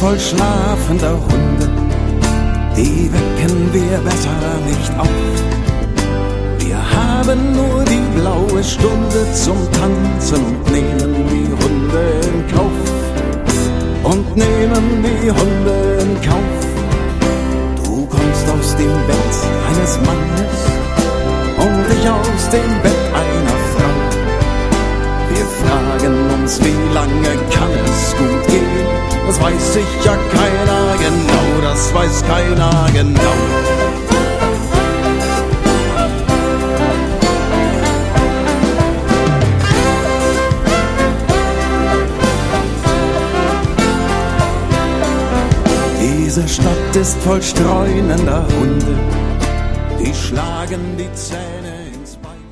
voll schlafender Hunde, die wecken wir besser nicht auf. Wir haben nur die blaue Stunde zum Tanzen und nehmen die Hunde in Kauf. Und nehmen die Hunde in Kauf. Du kommst aus dem Bett eines Mannes und ich aus dem Bett einer Frau. Wir fragen uns, wie lange kann es gut gehen? Das weiß sicher keiner genau, das weiß keiner genau. Diese Stadt ist voll streunender Hunde, die schlagen die Zähne ins Bein.